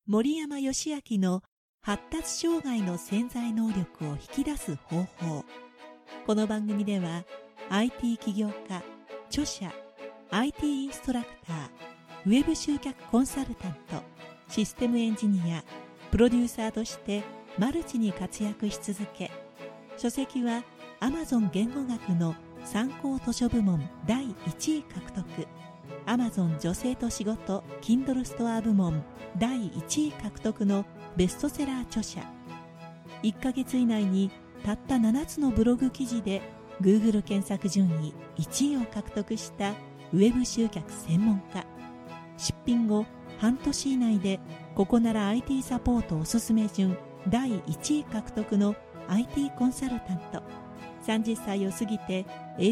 森山義明の発達障害の潜在能力を引き出す方法。この番組では IT 起業家、著者、IT インストラクター、ウェブ集客コンサルタント、システムエンジニア、プロデューサーとしてマルチに活躍し続け、書籍は Amazon 言語学の参考図書部門第1位獲得、Amazon 女性と仕事 Kindle ストア部門第1位獲得のベストセラー著者。1ヶ月以内にたった7つのブログ記事で Google 検索順位1位を獲得したウェブ集客専門家。出品後半年以内でここなら IT サポートおすすめ順第1位獲得の IT コンサルタント。30歳を過ぎて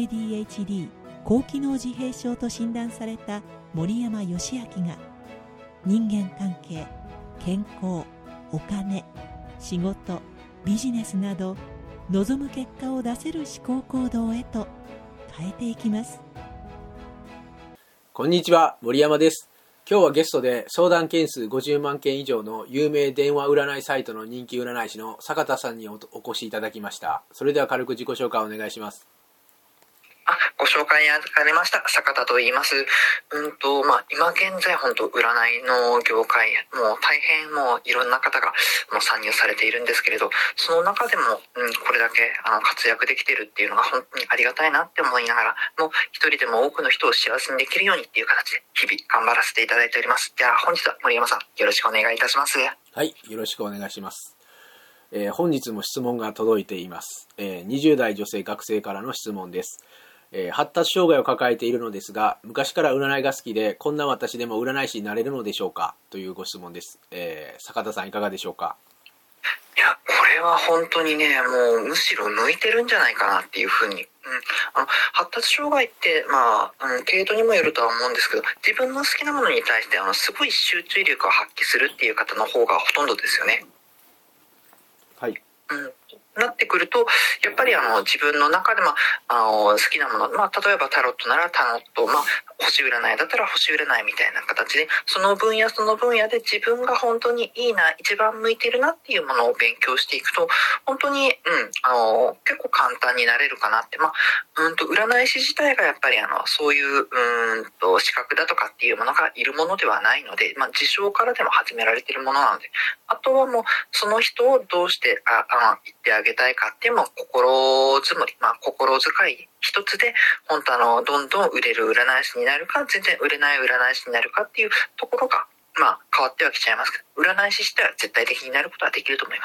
ADHD 高機能自閉症と診断された森山義明が、人間関係、健康、お金、仕事、ビジネスなど望む結果を出せる思考行動へと変えていきます。 こんにちは、森山です。今日はゲストで相談件数50万件以上の有名電話占いサイトの人気占い師の坂田さんにお越しいただきました。それでは軽く自己紹介をお願いします。 ご紹介ありました坂田と言います。今現在本当占いの業界もう大変いろんな方が参入されているんですけれど、その中でも、これだけ活躍できているっていうのが本当にありがたいなって思いながら、もう一人でも多くの人を幸せにできるようにっていう形で日々頑張らせていただいております。じゃあ本日は森山さんよろしくお願いいたします。 はい、よろしくお願いします。本日も質問が届いています。20代女性学生からの質問です。発達障害を抱えているのですが、昔から占いが好きで、こんな私でも占い師になれるのでしょうか、というご質問です。坂田さんいかがでしょうか。 いや、これは本当にね、もうむしろ向いてるんじゃないかなっていうふうに、発達障害って程度にもよるとは思うんですけど、自分の好きなものに対してすごい集中力を発揮するっていう方の方がほとんどですよね。 はい。 なってくると、やっぱり自分の中でも好きなもの、例えばタロットならタロット、星占いだったら星占いみたいな形で、その分野で自分が本当にいいな、一番向いてるなっていうものを勉強していくと、本当に、結構簡単になれるかなって。占い師自体がやっぱりそういう資格だとかっていうものがいるものではないので、自称からでも始められているものなので、あとはもうその人をどうして言ってあげたいかっていう心づもり、心遣い一つで本当どんどん売れる占い師になるか、全然売れない占い師になるかっていうところが変わってはきちゃいますけど、占い師自体は絶対的になることはできると思います。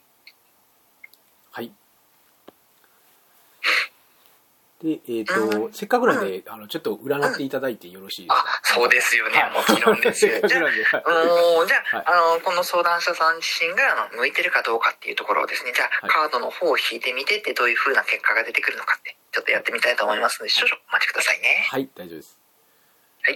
はい。で、せっかくなんで、ちょっと占っていただいてよろしいですか。 そうですよね。もちろんですよ。じゃあ、この相談者さん自身が向いてるかどうかっていうところをですね、じゃあ、カードの方を引いてみてってどういう風な結果が出てくるのかって、ちょっとやってみたいと思いますので、少々お待ちくださいね。 はい、大丈夫です。 はい。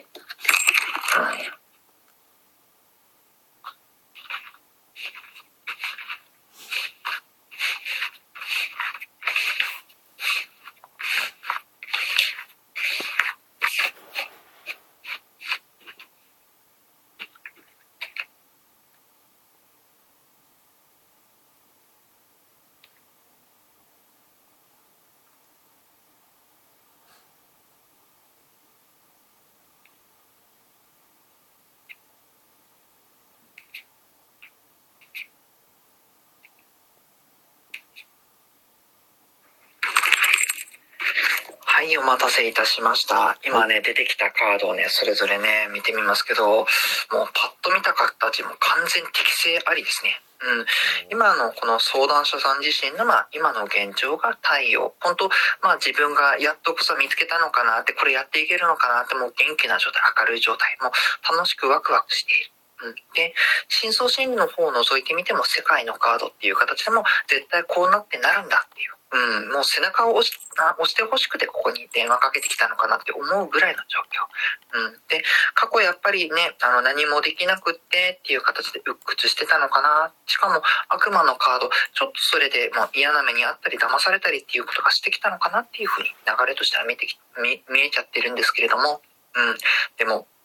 はい、お待たせいたしました。今ね、出てきたカードをね、それぞれね、見てみますけど、もうパッと見た形も完全適性ありですね。今のこの相談者さん自身の今の現状が太陽。本当、自分がやっとこそ見つけたのかなって、これやっていけるのかなって、もう元気な状態、明るい状態、もう楽しくワクワクしている。で、深層心理の方を覗いてみても世界のカードっていう形でも絶対こうなってなるんだっていう。もう背中を押してほしくてここに電話かけてきたのかなって思うぐらいの状況。で、過去やっぱりね、何もできなくってっていう形で鬱屈してたのかな。しかも悪魔のカード、ちょっとそれで嫌な目にあったり騙されたりっていうことがしてきたのかなっていうふうに流れとしては見えちゃってるんですけれども、でも、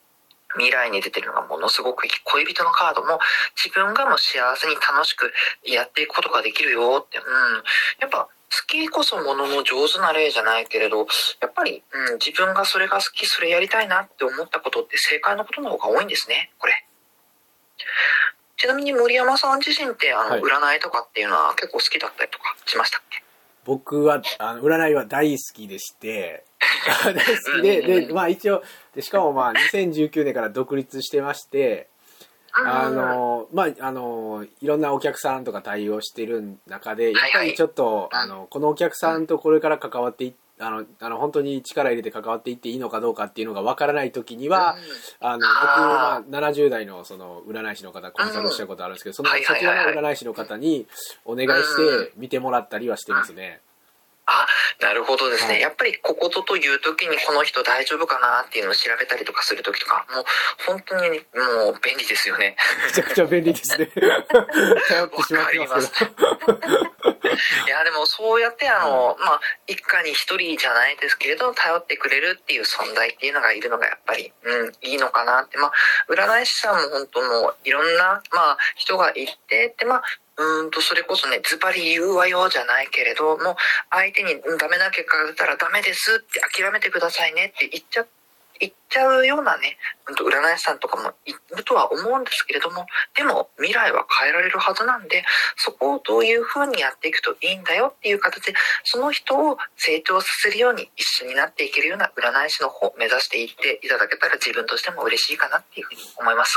未来に出てるのがものすごくいい恋人のカードも、自分がもう幸せに楽しくやっていくことができるよって、やっぱ好きこそものの上手な例じゃないけれど、やっぱり、自分がそれが好き、それやりたいなって思ったことって正解のことの方が多いんですね、これ。ちなみに森山さん自身ってはい占いとかっていうのは結構好きだったりとかしましたっけ？ 僕は占いは大好きでして大好きで、まあ一応で、しかもまあ2019年から独立してまして、まあいろんなお客さんとか対応してる中で、やっぱりちょっとこのお客さんとこれから関わってい本当に力入れて関わっていっていいのかどうかっていうのがわからない時には、僕は70代のその占い師の方コンサルしたことあるんですけど、そちらの占い師の方にお願いして見てもらったりはしてますね。 なるほどですね。やっぱりこことという時にこの人大丈夫かなっていうのを調べたりとかする時とか、もう本当にもう便利ですよね。 めちゃくちゃ便利ですね。頼ってしまってますけど。 いやでもそうやって一家に一人じゃないですけれど頼ってくれるっていう存在っていうのがいるのがやっぱり、いいのかなって。占い師さんも本当もういろんな人がいてってそれこそね、ズバリ言うわよじゃないけれども、相手にダメな結果が出たらダメですって諦めてくださいねって言っちゃうようなね、占い師さんとかもいるとは思うんですけれども、でも未来は変えられるはずなんで、そこをどういう風にやっていくといいんだよっていう形で、その人を成長させるように一緒になっていけるような占い師の方を目指していっていただけたら自分としても嬉しいかなっていうふうに思います。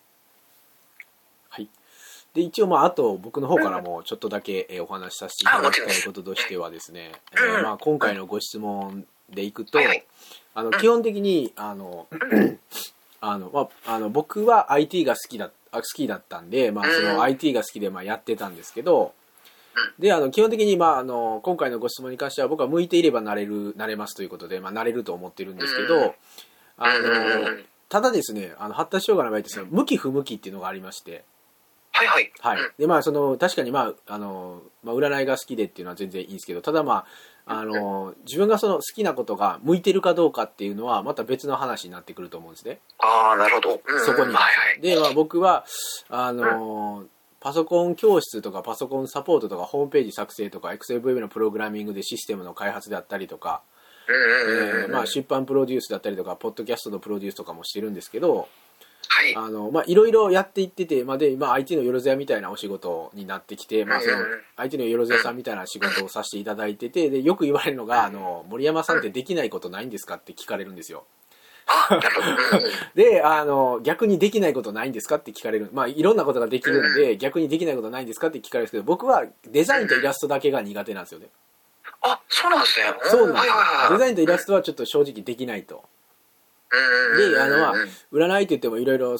はい。で一応あと僕の方からもちょっとだけお話しさせていただきたいこととしてはですね、今回のご質問でいくと、基本的に僕は IT が好きだったんで、その IT が好きでやってたんですけど、で基本的に今回のご質問に関しては僕は向いていればなれますということで、なれると思ってるんですけど、ただですね、発達障害の場合ですね、向き不向きっていうのがありまして、で確かに占いが好きでっていうのは全然いいんですけど、ただ自分がその好きなことが向いてるかどうかっていうのはまた別の話になってくると思うんですね。 なるほど。 そこに。で僕はパソコン教室とかパソコンサポートとかホームページ作成とか XLVM のプログラミングでシステムの開発であったりとか、出版プロデュースだったりとかポッドキャストのプロデュースとかもしてるんですけど、いろいろやっていってて、で今 IT のよろずやみたいなお仕事になってきて、その IT のよろずやさんみたいな仕事をさせていただいてて、でよく言われるのが森山さんってできないことないんですかって聞かれるんですよ。で逆にできないことないんですかって聞かれる。いろんなことができるんで逆にできないことないんですかって聞かれるんですけど、僕はデザインとイラストだけが苦手なんですよね。 そうなんですね。 そうなんですよ。デザインとイラストはちょっと正直できないと。で占いって言ってもいろいろ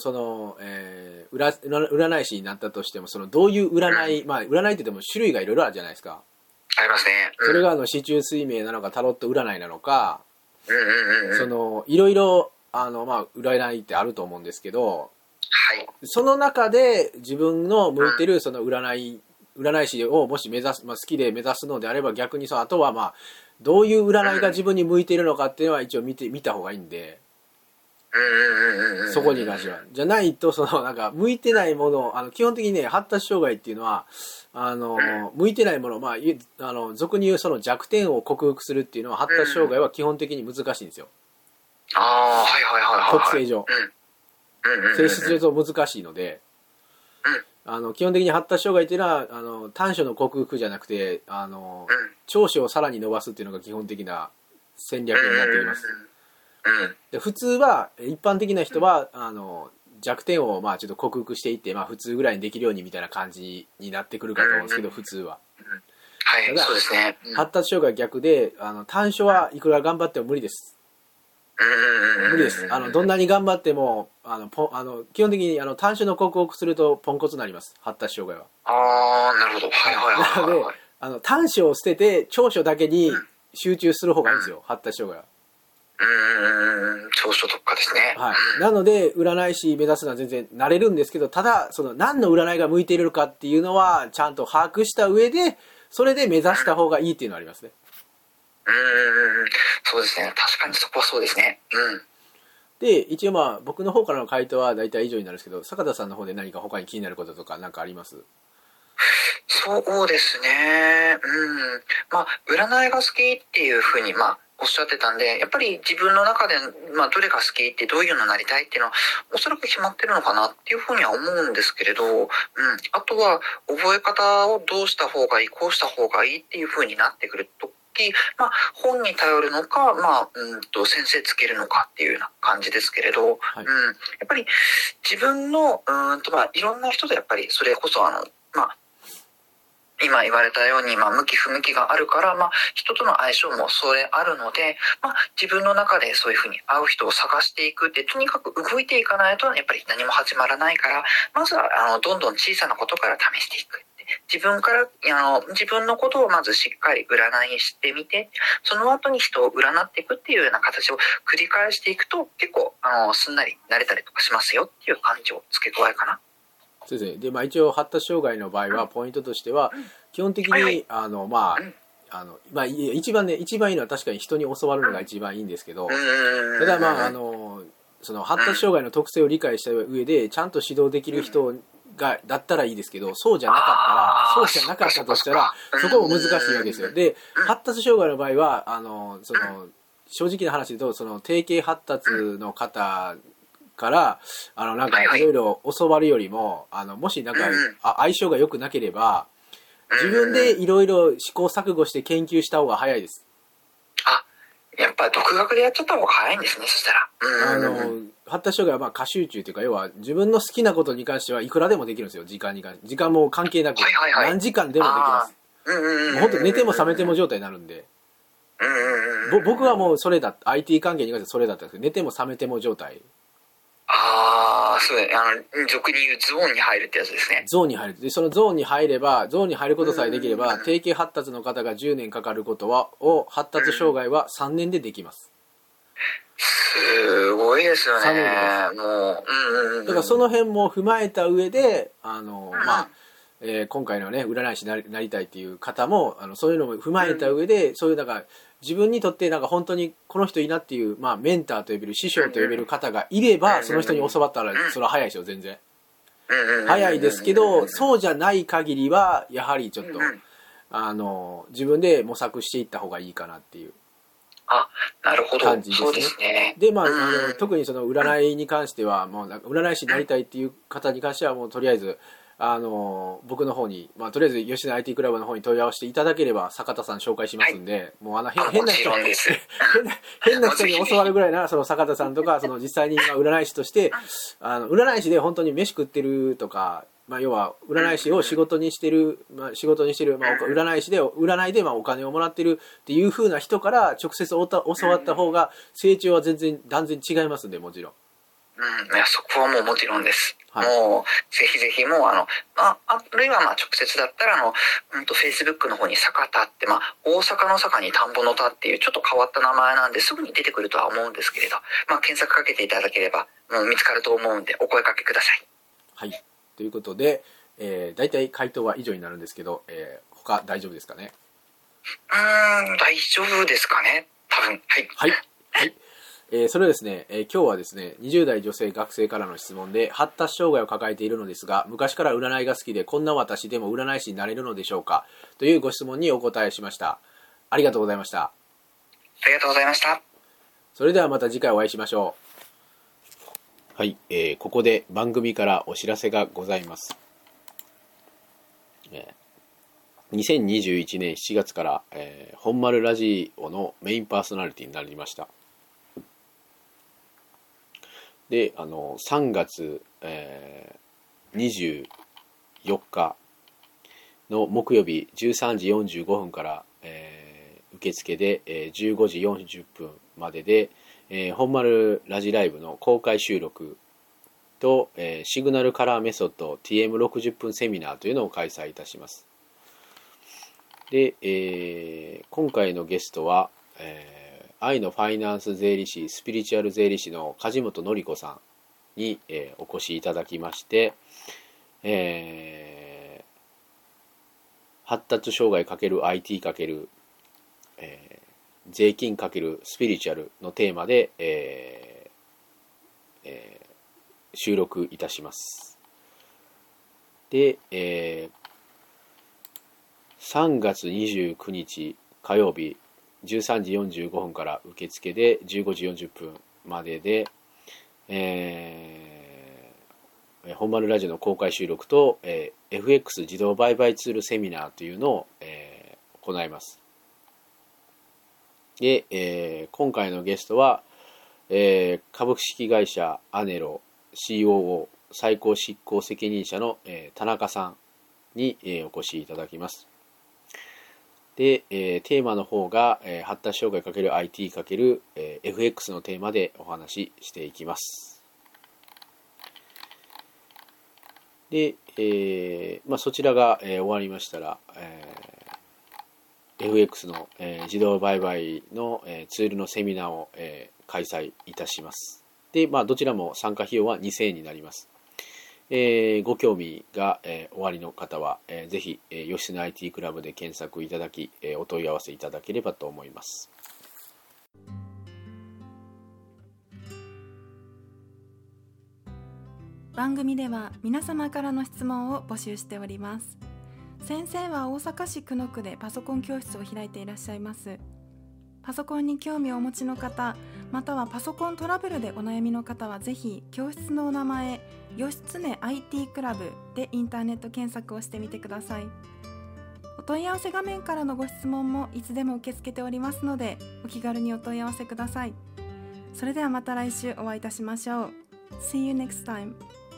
占い師になったとしても、どういう占い、占いって言っても種類がいろいろあるじゃないですか。 ありますね。 それが四柱推命なのかタロット占いなのか、いろいろ占いってあると思うんですけど、その中で自分の向いてるその占い師をもし目指す、好きで目指すのであれば、逆にあとはどういう占いが自分に向いてるのかっていうのは一応見た方がいいんで、そこに関してはじゃないと向いてないもの基本的にね、発達障害っていうのは向いてないもの、俗に言うその弱点を克服するっていうのは発達障害は基本的に難しいんですよ。特性上、性質上難しいので、基本的に発達障害っていうのは短所の克服じゃなくて長所をさらに伸ばすっていうのが基本的な戦略になっています。で普通は一般的な人は弱点をちょっと克服していって、普通ぐらいにできるようにみたいな感じになってくるかと思うんですけど、普通は。 そうですね。 発達障害逆で短所はいくら頑張っても無理です。無理です。どんなに頑張っても基本的に短所の克服するとポンコツになります、発達障害は。 なるほど。 なので短所を捨てて長所だけに集中する方がいいんですよ、発達障害は。 長所特化ですね。 なので占い師目指すのは全然なれるんですけど、ただ何の占いが向いているかっていうのはちゃんと把握した上で、それで目指した方がいいっていうのはありますね。 そうですね。確かにそこはそうですね。 で一応僕の方からの回答は大体以上になるんですけど、坂田さんの方で何か他に気になることとか何かあります？ そうですね。占いが好きっていうふうに、おっしゃってたんで、やっぱり自分の中で、どれが好きってどういうのになりたいっていうのは、おそらく決まってるのかなっていうふうには思うんですけれど、あとは、覚え方をどうした方がいい、こうした方がいいっていうふうになってくるとき、本に頼るのか、先生つけるのかっていうような感じですけれど、 はい、 やっぱり自分の、いろんな人とやっぱりそれこそ今言われたように、向き不向きがあるから、人との相性もそれあるので、自分の中でそういうふうに合う人を探していくって、とにかく動いていかないと、やっぱり何も始まらないから、まずは、どんどん小さなことから試していく。自分のことをまずしっかり占いしてみて、その後に人を占っていくっていうような形を繰り返していくと、結構、すんなり慣れたりとかしますよっていう感じを付け加えかな。 そうですね。で、一応発達障害の場合はポイントとしては、基本的に一番いいのは確かに人に教わるのが一番いいんですけど、ただその発達障害の特性を理解した上でちゃんと指導できる人だったらいいですけど、そうじゃなかったとしたらそこも難しいわけですよ。で、発達障害の場合は正直な話で言うと、その定型発達の方からいろいろ教わるよりも、もし相性が良くなければ自分でいろいろ試行錯誤して研究した方が早いです。 やっぱり独学でやっちゃった方が早いんですね、そしたら。 発達障害は過集中というか、要は自分の好きなことに関してはいくらでもできるんですよ。時間も関係なく、何時間でもできます。もう本当寝ても覚めても状態になるんで、僕はもうそれだ、IT 関係に関してはそれだったんですけど、寝ても覚めても状態。 そう俗に言うゾーンに入るってやつですね。 ゾーンに入る。で、そのゾーンに入ることさえできれば、定型発達の方が10年かかることを発達障害は3年でできます。 すごいですよね。もう、 だからその辺も踏まえた上で、今回のね、占い師になりたいっていう方も、そういうのも踏まえた上で、そういう自分にとって本当にこの人いいなっていう、メンターと呼べる、師匠と呼べる方がいれば、その人に教わったらそれは早いですよ、全然。早いですけど、そうじゃない限りはやはりちょっと自分で模索していった方がいいかなっていうなるほど、 感じですね。 そうですね。 で、特にその占いに関しては、もう占い師になりたいっていう方に関しては、もうとりあえず僕の方に、とりあえず吉野 IT クラブの方に問い合わせていただければ坂田さん紹介しますんで、もう変な人に教わるぐらいなら、その坂田さんとか、その実際に占い師として占い師で本当に飯食ってるとか、要は占い師を仕事にしてる、占い師で占いでお金をもらってるっていう風な人から直接教わった方が成長は断然違いますんで、もちろん。 いや、そこはもうもちろんです。 はい、 もうぜひぜひ、もうあるいは直接だったらFacebook の方に坂田って、大阪の坂に田んぼの田っていうちょっと変わった名前なんですぐに出てくるとは思うんですけれど、検索かけていただければもう見つかると思うんで、お声かけください。 はい、ということで、大体回答は以上になるんですけど、他大丈夫ですかね？ 大丈夫ですかね、多分。はい、 それはですね、今日はですね、20代女性学生からの質問で、発達障害を抱えているのですが、昔から占いが好きで、こんな私でも占い師になれるのでしょうか、というご質問にお答えしました。ありがとうございました。 ありがとうございました。 それではまた次回お会いしましょう。はい、ここで番組からお知らせがございます。2021年7月から、本丸ラジオのメインパーソナリティになりました。で、3月、24日の木曜日13時45分から、受付で、15時40分までで、本丸ラジライブの公開収録と、シグナルカラーメソッド TM60 分セミナーというのを開催いたします。で、今回のゲストは、愛のファイナンス税理士、スピリチュアル税理士の梶本典子さんに、お越しいただきまして、発達障害×IT×、税金×スピリチュアルのテーマで、 収録いたします。で、3月29日火曜日13時45分から受付で15時40分までで、本丸ラジオの公開収録と、FX 自動売買ツールセミナーというのを、行います。で、今回のゲストは、株式会社アネロ COO 最高執行責任者の、田中さんに、お越しいただきます。で、テーマの方が、発達障害 ×IT×FX のテーマでお話ししていきます。で、そちらが、終わりましたら、FX の、自動売買の、ツールのセミナーを、開催いたします。で、どちらも参加費用は2000円になります。ご興味が、おありの方は、ぜひ、吉野 IT クラブで検索いただき、お問い合わせいただければと思います。 番組では皆様からの質問を募集しております。先生は大阪市久野区でパソコン教室を開いていらっしゃいます。パソコンに興味をお持ちの方、またはパソコントラブルでお悩みの方はぜひ教室のお名前、義経 IT クラブでインターネット検索をしてみてください。お問い合わせ画面からのご質問もいつでも受け付けておりますので、お気軽にお問い合わせください。それではまた来週お会いいたしましょう。See you next time.